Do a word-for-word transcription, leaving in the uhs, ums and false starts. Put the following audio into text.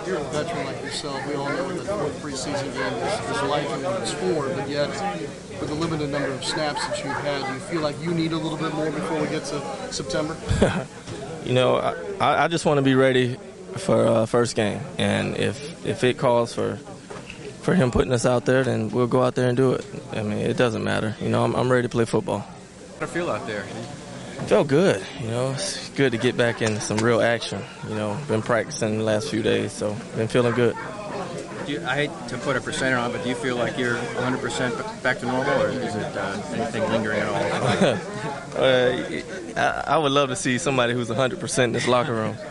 you're a veteran like yourself. We all know that the fourth preseason game is, is life and what it's for, but yet with the limited number of snaps that you've had, do you feel like you need a little bit more before we get to September? You know, I, I just want to be ready for uh, first game, and if if it calls for for him putting us out there, then we'll go out there and do it. I mean, it doesn't matter. You know, I'm, I'm ready to play football. How do you feel out there? It felt good. You know, it's good to get back in some real action. You know, been practicing the last few days, so been feeling good. Do you, I hate to put a percent on, but do you feel like you're one hundred percent back to normal, or is it uh, anything lingering at all? uh, I, I would love to see somebody who's one hundred percent in this locker room.